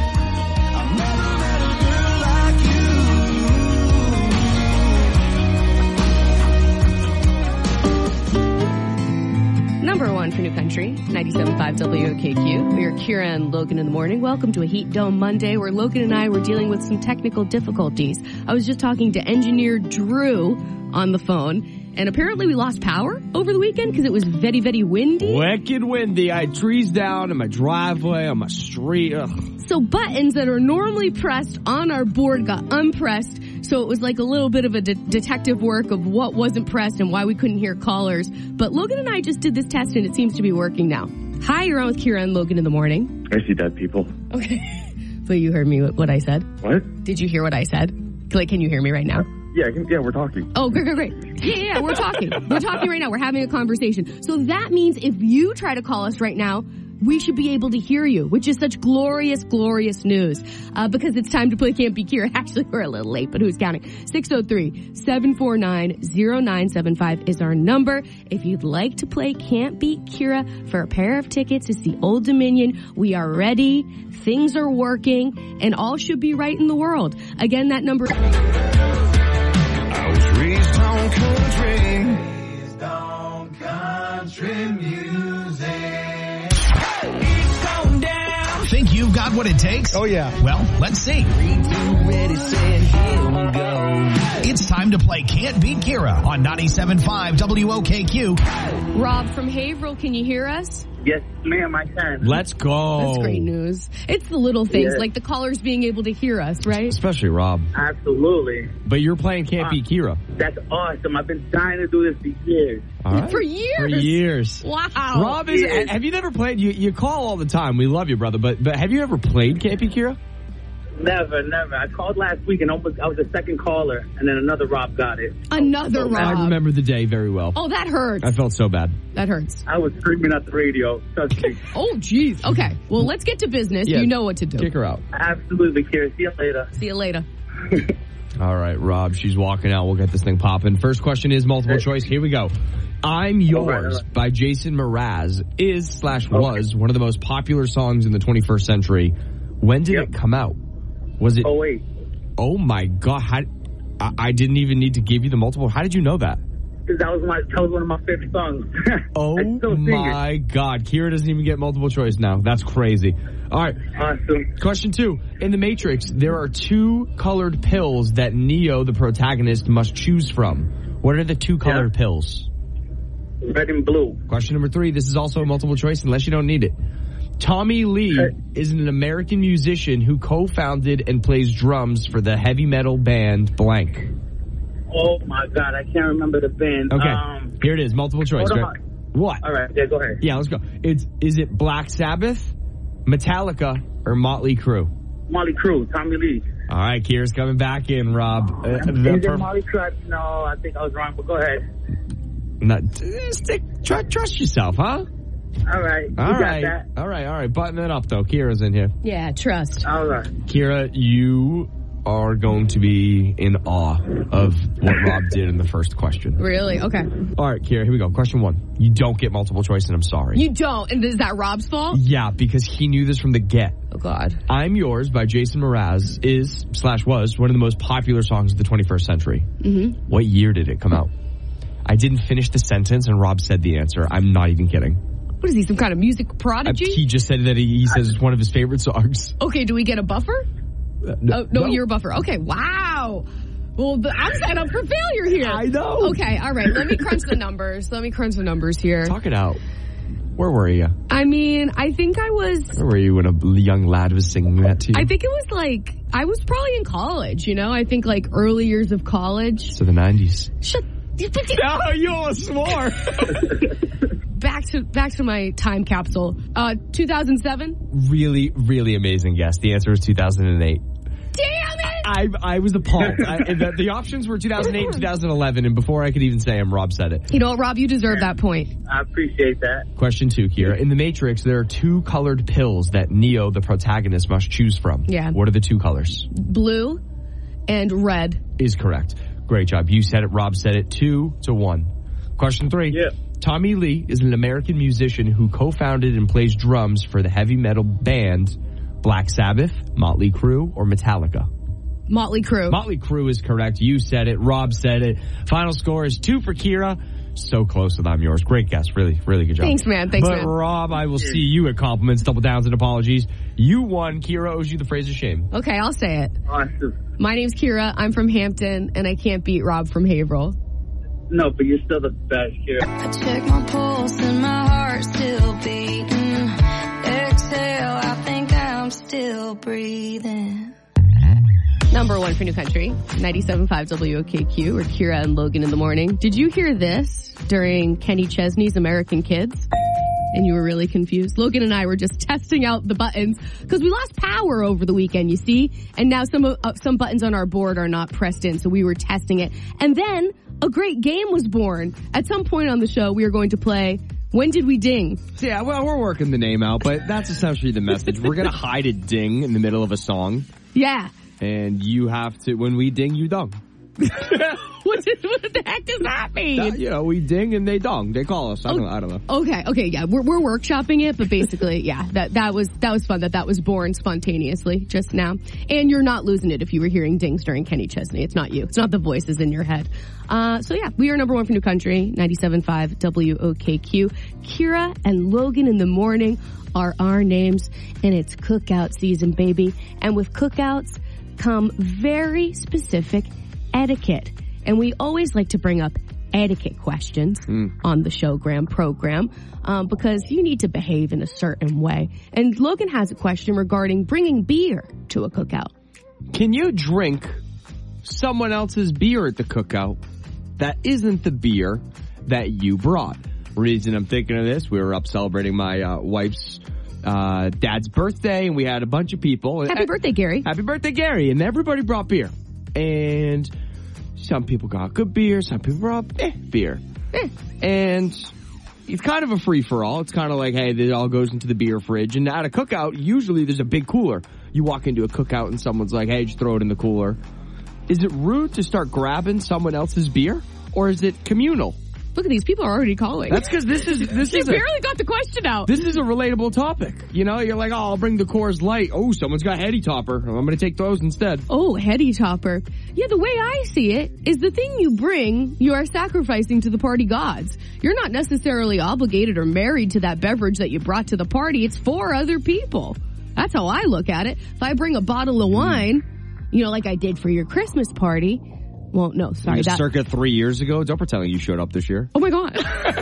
Number one for New Country, ninety-seven point five W O K Q. We are Kira and Logan in the morning. Welcome to a Heat Dome Monday where Logan and I were dealing with some technical difficulties. I was just talking to engineer Drew on the phone, and apparently we lost power over the weekend because it was very, very windy. Wicked windy. I had trees down in my driveway, on my street. Ugh. So buttons that are normally pressed on our board got unpressed. So it was like a little bit of a de- detective work of what wasn't pressed and why we couldn't hear callers. But Logan and I just did this test and it seems to be working now. Hi, you're on with Kira and Logan in the morning. I see dead people. Okay. But you heard me what I said? What? Did you hear what I said? Like, can you hear me right now? Yeah, I can, yeah, we're talking. Oh, great, great, great. Yeah, yeah, we're talking. We're talking right now. We're having a conversation. So that means if you try to call us right now, we should be able to hear you, which is such glorious, glorious news. Uh, because it's time to play Can't Beat Kira. Actually, we're a little late, but who's counting? six oh three, seven four nine, oh nine seven five is our number. If you'd like to play Can't Beat Kira for a pair of tickets to see Old Dominion, we are ready. Things are working, and all should be right in the world. Again, that number... I was raised on country. Raised on country music. It's going down. Think you've got what it takes? Oh, yeah. Well, let's see. Three, two, ready, set, here we go. It's time to play Can't Beat Kira on ninety-seven point five W O K Q. Rob from Haverhill, can you hear us? Yes, ma'am, I can. Let's go. That's great news. It's the little things, Yeah. like the callers being able to hear us, right? Especially Rob. Absolutely. But you're playing Can't Beat Kira. That's awesome. I've been dying to do this for years. All right. For years. For years. Wow. Rob, is, Years. have you never played? You you call all the time. We love you, brother. But but have you ever played Can't Beat Kira? Never, never. I called last week and almost I was the second caller, and then another Rob got it. Another Rob. I remember the day very well. Oh, that hurts. I felt so bad. That hurts. I was screaming at the radio. Trust me. Oh, jeez. Okay. Well, let's get to business. Yeah. You know what to do. Kick her out. Absolutely, Kira. See you later. See you later. All right, Rob. She's walking out. We'll get this thing popping. First question is multiple choice. Here we go. I'm Yours All right, all right. by Jason Mraz is slash was one of the most popular songs in the twenty-first century. When did Yep. it come out? Was it? Oh, wait. Oh my God! How, I, I didn't even need to give you the multiple. How did you know that? Because that was my that was one of my favorite songs. Oh I still sing it. my God! Kira doesn't even get multiple choice now. That's crazy. All right. Awesome. Question two. In The Matrix, there are two colored pills that Neo, the protagonist, must choose from. What are the two colored Yeah. pills? Red and blue. Question number three. This is also a multiple choice unless you don't need it. Tommy Lee Okay. is an American musician who co-founded and plays drums for the heavy metal band blank. Oh my God, I can't remember the band. Okay. Um, Here it is. Multiple choice. hold Go- on. What? All right. Yeah, go ahead. Yeah, let's go. It's is it Black Sabbath, Metallica, or Motley Crue? Molly Crew, Tommy Lee. All right, Kira's coming back in, Rob. Uh, Is the it per- Molly Crew? No, I think I was wrong, but go ahead. Not, uh, stick, tr- trust yourself, huh? All right. You All got right. that. All right, all right. Button it up, though. Kira's in here. Yeah, trust. All right. Kira, you are going to be in awe of what Rob did in the first question. Really? Okay. All right, Kira, here we go. Question one. You don't get multiple choice, and I'm sorry. You don't. And is that Rob's fault? Yeah, because he knew this from the get. Oh, God. I'm Yours by Jason Mraz is, slash was, one of the most popular songs of the twenty-first century. Mm-hmm. What year did it come out? I didn't finish the sentence, and Rob said the answer. I'm not even kidding. What is he, some kind of music I, prodigy? he just said that he, he says it's one of his favorite songs. Okay, do we get a buffer? Uh, no, Oh, no, you're a buffer. Okay, wow. Well, the, I'm set up for failure here. I know. Okay, all right. Let me crunch the numbers. Let me crunch the numbers here. Talk it out. Where were you? I mean, I think I was... Where were you when a young lad was singing that to you? I think it was like... I was probably in college, you know? I think like early years of college. So the nineties. Shut... No, you almost swore. back to back to my time capsule. Uh, two thousand seven? Really, really amazing guess. The answer is two thousand eight. Damn it! I I was appalled. I, the, the options were two thousand eight and two thousand eleven, and before I could even say them, Rob said it. You know what, Rob? You deserve that point. I appreciate that. Question two, Kira. In The Matrix, there are two colored pills that Neo, the protagonist, must choose from. Yeah. What are the two colors? Blue and red. Is correct. Great job. You said it. Rob said it. Two to one. Question three. Yeah. Tommy Lee is an American musician who co-founded and plays drums for the heavy metal band Black Sabbath, Motley Crue, or Metallica. Motley Crue. Motley Crue is correct. You said it. Rob said it. Final score is two for Kira. So close with I'm yours. Great guess. Really, really good job. Thanks, man. Thanks, but man. Rob, I will see you at compliments, double downs, and apologies. You won. Kira owes you the phrase of shame. Okay, I'll say it. Awesome. My name's Kira. I'm from Hampton, and I can't beat Rob from Haverhill. No, but you're still the best, Kira. I check my pulse and my heart's still beating. Exhale, I think I'm still breathing. Number one for New Country, ninety-seven point five W O K Q, or Kira and Logan in the morning. Did you hear this during Kenny Chesney's American Kids? And you were really confused? Logan and I were just testing out the buttons because we lost power over the weekend, you see? And now some of, uh, some buttons on our board are not pressed in, so we were testing it. And then a great game was born. At some point on the show, we are going to play When Did We Ding? Yeah, well, we're working the name out, but that's essentially the message. We're going to hide a ding in the middle of a song. Yeah. And you have to, when we ding, you dong. what, is, what the heck does that mean? Uh, you know, we ding and they dong. They call us. I don't, oh, I don't know. Okay, okay, yeah. We're, we're workshopping it, but basically, yeah, that, that was that was fun that that was born spontaneously just now. And you're not losing it if you were hearing dings during Kenny Chesney. It's not you. It's not the voices in your head. Uh, so yeah, we are number one for New Country, ninety-seven point five W O K Q. Kira and Logan in the morning are our names, and it's cookout season, baby. And with cookouts come very specific etiquette. And we always like to bring up etiquette questions mm. on the Showgram program um, because you need to behave in a certain way. And Logan has a question regarding bringing beer to a cookout. Can you drink someone else's beer at the cookout that isn't the beer that you brought? Reason I'm thinking of this, we were up celebrating my uh, wife's uh, dad's birthday, and we had a bunch of people. Happy birthday, Gary. Happy birthday, Gary. And everybody brought beer. And some people got good beer, some people brought eh, beer. Eh. And it's kind of a free-for-all. It's kind of like, hey, it all goes into the beer fridge. And at a cookout, usually there's a big cooler. You walk into a cookout and someone's like, hey, just throw it in the cooler. Is it rude to start grabbing someone else's beer? Or is it communal? Look at these people are already calling. That's because this is this she is barely a, got the question out. This is a relatable topic. You know, you're like, oh, I'll bring the Coors Light. Oh, someone's got Heady Topper. I'm going to take those instead. Oh, Heady Topper. Yeah, the way I see it is the thing you bring, you are sacrificing to the party gods. You're not necessarily obligated or married to that beverage that you brought to the party. It's for other people. That's how I look at it. If I bring a bottle of wine, you know, like I did for your Christmas party. Well, no, sorry. That, circa three years ago. Don't pretend like you showed up this year. Oh my God.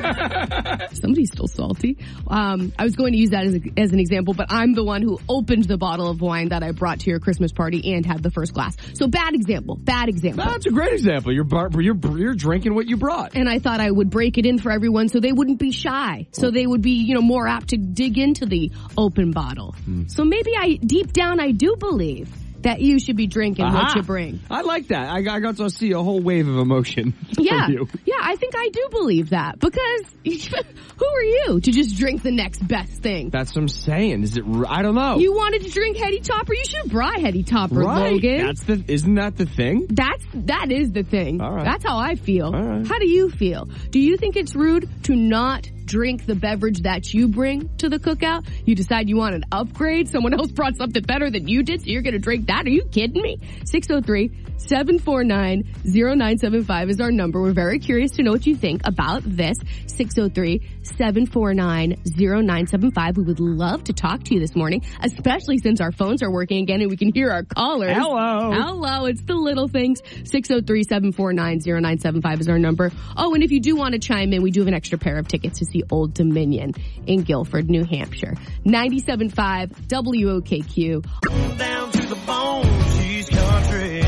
Somebody's still salty. Um, I was going to use that as, a, as an example, but I'm the one who opened the bottle of wine that I brought to your Christmas party and had the first glass. So bad example. Bad example. That's a great example. You're bar- you're you're drinking what you brought. And I thought I would break it in for everyone so they wouldn't be shy. So they would be, you know, more apt to dig into the open bottle. Hmm. So maybe I, deep down, I do believe that you should be drinking Aha. what you bring. I like that. I, I got to see a whole wave of emotion yeah. from you. Yeah, I think I do believe that. Because who are you to just drink the next best thing? That's what I'm saying. Is it? I don't know. You wanted to drink Heady Topper? You should have brought Heady Topper, right. Logan. That's the, isn't that the thing? That's, that is the thing. All right. That's how I feel. All right. How do you feel? Do you think it's rude to not drink the beverage that you bring to the cookout? You decide you want an upgrade. Someone else brought something better than you did, so you're going to drink that? Are you kidding me? six oh three, seven four nine, oh nine seven five is our number. We're very curious to know what you think about this. six oh three, seven four nine, oh nine seven five. We would love to talk to you this morning, especially since our phones are working again and we can hear our callers. Hello. Hello. It's the little things. six oh three, seven four nine, oh nine seven five is our number. Oh, and if you do want to chime in, we do have an extra pair of tickets to see Old Dominion in Guilford, New Hampshire. ninety-seven point five W O K Q. Down to the bone, she's country.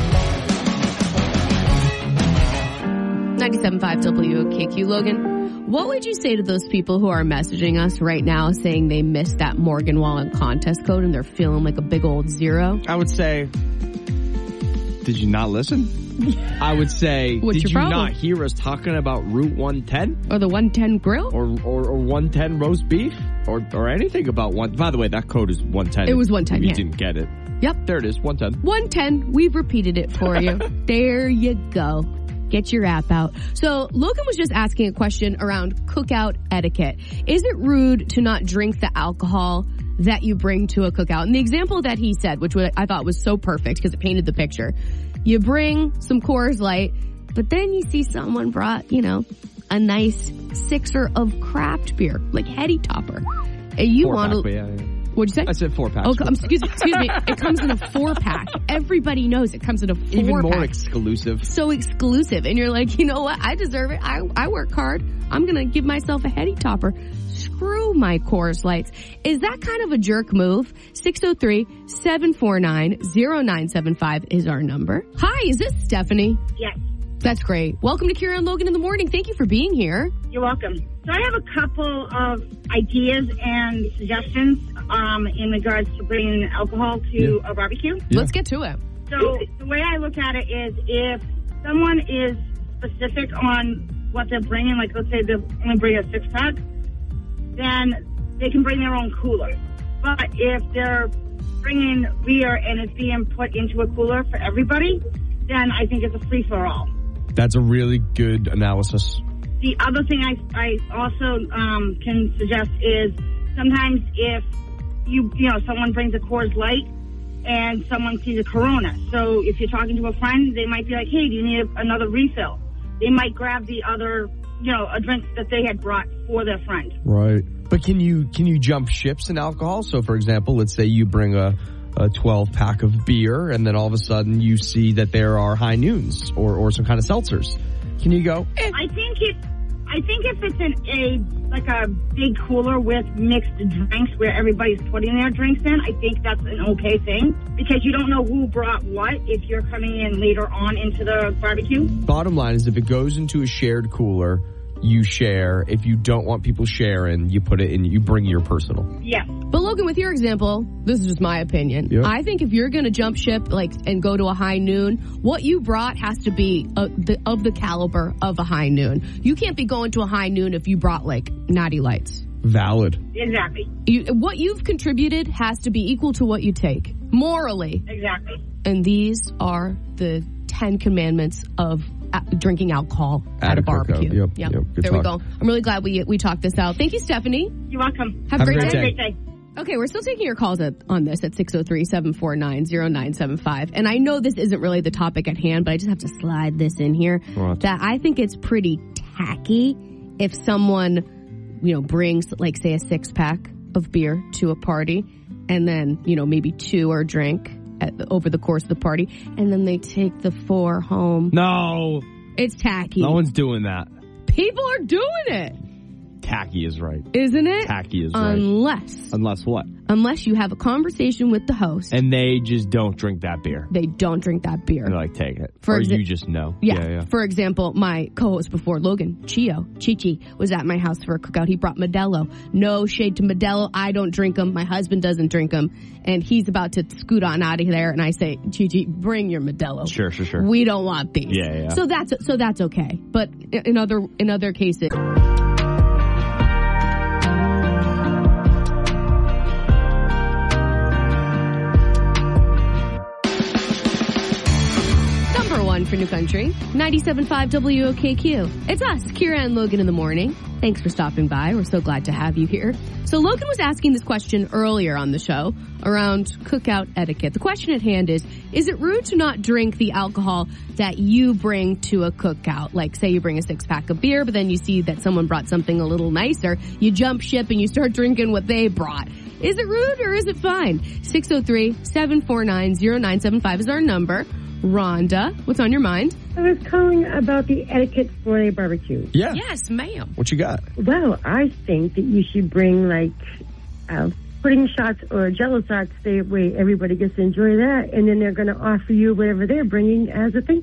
ninety-seven point five W O K Q. Logan, What would you say to those people who are messaging us right now saying they missed that Morgan Wallen contest code and they're feeling like a big old zero? I would say, did you not listen? I would say, What's did your you problem? not hear us talking about Route one ten? Or the one ten grill? Or, or, or one ten roast beef? Or, or anything about one. By the way, that code is one ten. It was one ten, You yeah. didn't get it. Yep. There it is, one ten. one ten. We've repeated it for you. There you go. Get your app out. So Logan was just asking a question around cookout etiquette. Is it rude to not drink the alcohol that you bring to a cookout? And the example that he said, which I thought was so perfect because it painted the picture. You bring some Coors Light, but then you see someone brought, you know, a nice sixer of craft beer, like Heady Topper. And you Four want pack, to... yeah, yeah. What'd you say? I said four packs. Oh, um, excuse, excuse me. It comes in a four pack. Everybody knows it comes in a four pack. Even more exclusive. So exclusive. And you're like, you know what? I deserve it. I, I work hard. I'm going to give myself a Heady Topper. Screw my Coors Lights. Is that kind of a jerk move? six oh three, seven four nine, oh nine seven five is our number. Hi, is this Stephanie? Yes. That's great. Welcome to Kira and Logan in the Morning. Thank you for being here. You're welcome. So I have a couple of ideas and suggestions um, in regards to bringing alcohol to Yeah. a barbecue. Let's get to it. So the way I look at it is if someone is specific on what they're bringing, like let's say they're going to bring a six-pack, then they can bring their own cooler. But if they're bringing beer and it's being put into a cooler for everybody, then I think it's a free-for-all. That's a really good analysis. The other thing I, I also um, can suggest is sometimes if you you know someone brings a Coors Light and someone sees a Corona, so if you're talking to a friend, they might be like, "Hey, do you need a, another refill?" They might grab the other you know a drink that they had brought for their friend. Right. But can you can you jump ships in alcohol? So, for example, let's say you bring a a twelve pack of beer, and then all of a sudden you see that there are High Noons or, or some kind of seltzers. Can you go, eh. I think if I think if it's an, a like a big cooler with mixed drinks where everybody's putting their drinks in, I think that's an okay thing because you don't know who brought what if you're coming in later on into the barbecue. Bottom line is if it goes into a shared cooler, you share. If you don't want people sharing, you put it in, you bring your personal. Yeah. But Logan, with your example, this is just my opinion. Yep. I think if you're going to jump ship like and go to a High Noon, what you brought has to be uh, the, of the caliber of a High Noon. You can't be going to a High Noon if you brought like Natty Lights. Valid. Exactly. You, what you've contributed has to be equal to what you take, morally. Exactly. And these are the Ten Commandments of uh, drinking alcohol at, At a a cookout. barbecue. Yep, yep. Good There we talk. go. I'm really glad we we talked this out. Thank you, Stephanie. You're welcome. Have, a great, day. Great day. Okay, we're still taking your calls at, on this at six oh three, seven four nine, oh nine seven five. And I know this isn't really the topic at hand, but I just have to slide this in here. What? That I think it's pretty tacky if someone, you know, brings, like, say, a six-pack of beer to a party, and then, you know, maybe two are drink at the, over the course of the party, and then they take the four home. No. It's tacky. No one's doing that. People are doing it. Tacky is right. Isn't it? Tacky is right. Unless. Unless what? Unless you have a conversation with the host. And they just don't drink that beer. They don't drink that beer. They're like, take it. For or exa- you just know. Yeah. yeah, yeah. For example, my co-host before, Logan, Chio, Chichi, was at my house for a cookout. He brought Modelo. No shade to Modelo. I don't drink them. My husband doesn't drink them. And he's about to scoot on out of there. And I say, Chichi, bring your Modelo. Sure, sure, sure. We don't want these. Yeah, yeah. So that's, so that's okay. But in other, in other cases... One for New Country, ninety-seven point five W O K Q. It's us, Kira and Logan in the morning. Thanks for stopping by. We're so glad to have you here. So Logan was asking this question earlier on the show around cookout etiquette. The question at hand is, is it rude to not drink the alcohol that you bring to a cookout? Like, say you bring a six-pack of beer, but then you see that someone brought something a little nicer. You jump ship and you start drinking what they brought. Is it rude or is it fine? six oh three, seven four nine, oh nine seven five is our number. Rhonda, what's on your mind? I was calling about the etiquette for a barbecue. Yeah. Yes, ma'am. What you got? Well, I think that you should bring, like, uh, pudding shots or jello shots. That way everybody gets to enjoy that, and then they're going to offer you whatever they're bringing as a thank you.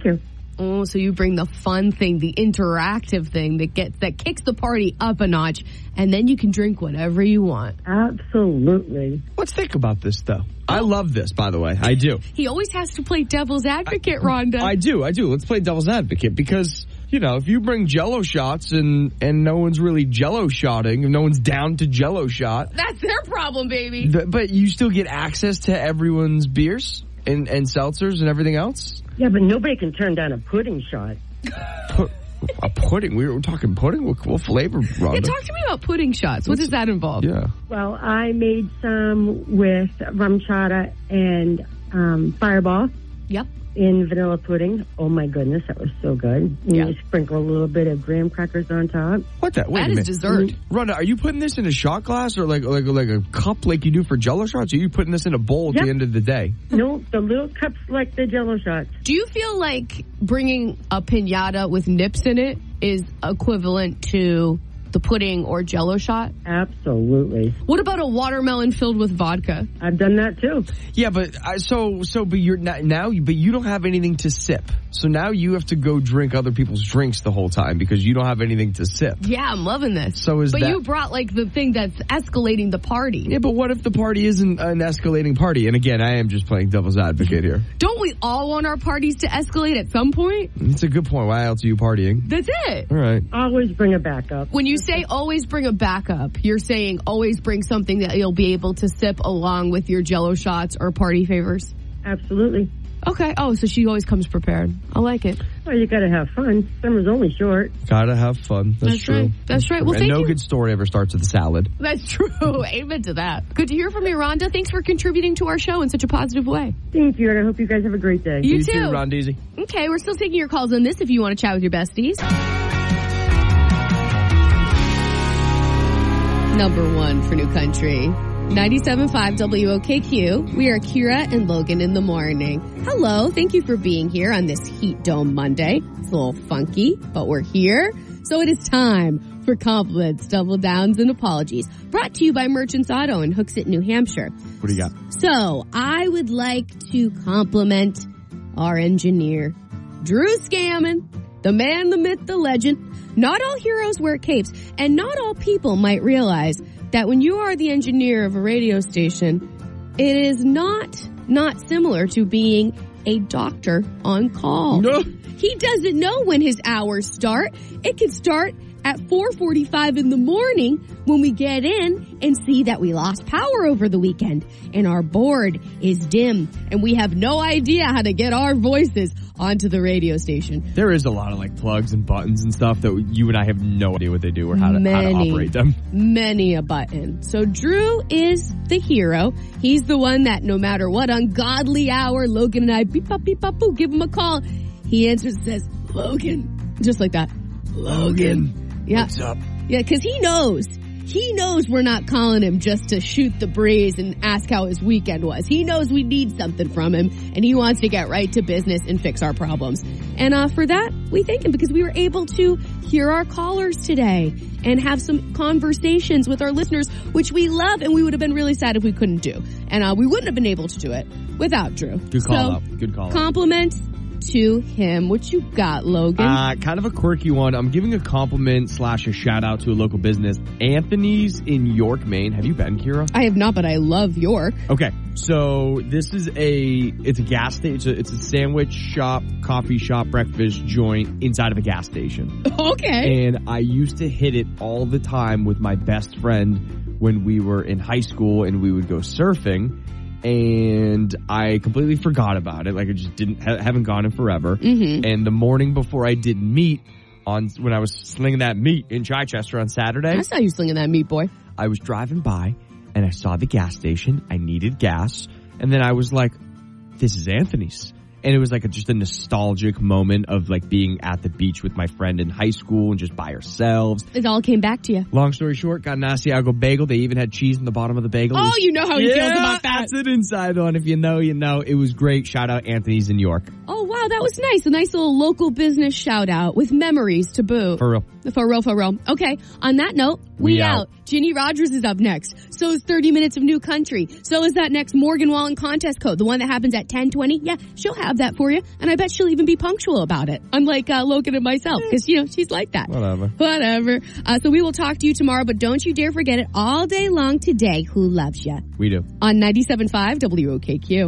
Oh, so you bring the fun thing, the interactive thing that gets that kicks the party up a notch, and then you can drink whatever you want. Absolutely. Let's think about this, though. I love this, by the way. I do. He always has to play devil's advocate, Rhonda. I do. I do. Let's play devil's advocate because, you know, if you bring Jell-O shots and, and no one's really Jell-O shotting, and no one's down to Jell-O shot. That's their problem, baby. But, but you still get access to everyone's beers and, and seltzers and everything else? Yeah, but nobody can turn down a pudding shot. Pu- a pudding? We were talking pudding? What, what flavor, Rhonda? Yeah, talk to me about pudding shots. What does that involve? Yeah. Well, I made some with rum chata and um, Fireball. Yep. In vanilla pudding. Oh, my goodness, that was so good. And Yeah. you sprinkle a little bit of graham crackers on top. What the? Wait That a is minute. dessert. Rhonda, are you putting this in a shot glass or like like like a cup like you do for Jell-O shots? Or are you putting this in a bowl at Yep. the end of the day? No, the little cups like the Jell-O shots. Do you feel like bringing a piñata with nips in it is equivalent to the pudding or Jell-O shot? Absolutely. What about a watermelon filled with vodka? I've done that too. Yeah, but uh, so so but you're not, now but you don't have anything to sip. So now you have to go drink other people's drinks the whole time because you don't have anything to sip. Yeah, I'm loving this. So is but that you brought like the thing that's escalating the party. Yeah, but what if the party isn't an escalating party? And again, I am just playing devil's advocate here. Don't we all want our parties to escalate at some point? It's a good point. Why else are you partying? That's it. All right. Always bring a backup. When you say always bring a backup, you're saying always bring something that you'll be able to sip along with your Jell-O shots or party favors? Absolutely. Okay. Oh, so she always comes prepared. I like it. Well, you got to have fun. Summer's only short. Gotta have fun. That's, That's true. right. That's right. Well, and thank no you. good story ever starts with a salad. That's true. Amen to that. Good to hear from you, Rhonda. Thanks for contributing to our show in such a positive way. Thank you, and I hope you guys have a great day. You, You too. too, Rondeezy. Okay, we're still taking your calls on this if you want to chat with your besties. Number one for New Country. ninety-seven point five W O K Q. We are Kira and Logan in the morning. Hello. Thank you for being here on this Heat Dome Monday. It's a little funky, but we're here. So it is time for compliments, double downs, and apologies. Brought to you by Merchants Auto in Hooksett, New Hampshire. What do you got? So I would like to compliment our engineer, Drew Scammon, the man, the myth, the legend. Not all heroes wear capes, and not all people might realize that when you are the engineer of a radio station, it is not not similar to being a doctor on call. No. He doesn't know when his hours start. It could start at four forty-five in the morning when we get in and see that we lost power over the weekend and our board is dim and we have no idea how to get our voices onto the radio station. There is a lot of like plugs and buttons and stuff that you and I have no idea what they do or how to, how to Many. operate them. Many a button. So Drew is the hero. He's the one that no matter what ungodly hour, Logan and I beep up, beep up, boo, give him a call. He answers and says, Logan. Just like that. Logan. Yeah. What's up? Yeah, because he knows. He knows we're not calling him just to shoot the breeze and ask how his weekend was. He knows we need something from him, and he wants to get right to business and fix our problems. And uh, for that, we thank him because we were able to hear our callers today and have some conversations with our listeners, which we love, and we would have been really sad if we couldn't do. And uh, we wouldn't have been able to do it without Drew. Good call so, out. Good call out. Compliments to him. What you got, Logan? Uh, kind of a quirky one. I'm giving a compliment slash a shout out to a local business, Anthony's in York, Maine. Have you been, Kira? I have not, but I love York. Okay, so this is a it's a gas station. It's a, it's a sandwich shop, coffee shop, breakfast joint inside of a gas station. Okay. And I used to hit it all the time with my best friend when we were in high school and we would go surfing. And I completely forgot about it. Like I just didn't ha- haven't gone in forever. Mm-hmm. And the morning before I did meet on when I was slinging that meat in Chichester on Saturday, I saw you slinging that meat, boy. I was driving by and I saw the gas station. I needed gas, and then I was like, "This is Anthony's." And it was like a, just a nostalgic moment of like being at the beach with my friend in high school and just by ourselves. It all came back to you. Long story short, got an Asiago bagel. They even had cheese in the bottom of the bagel. Oh, Was, you know how he yeah, feels about that. That's an inside one. If you know, you know. It was great. Shout out Anthony's in York. Oh, wow, that was nice. A nice little local business shout out with memories to boot. For real. For real, for real. Okay, on that note, we, We out. out. Ginny Rogers is up next. So is thirty minutes of New Country. So is that next Morgan Wallen contest code, the one that happens at ten twenty. Yeah, she'll have grab that for you, and I bet she'll even be punctual about it, unlike uh, Logan and myself, because, you know, she's like that. Whatever. Whatever. Uh, so we will talk to you tomorrow, but don't you dare forget it all day long today. Who loves you? We do. On ninety-seven point five W O K Q.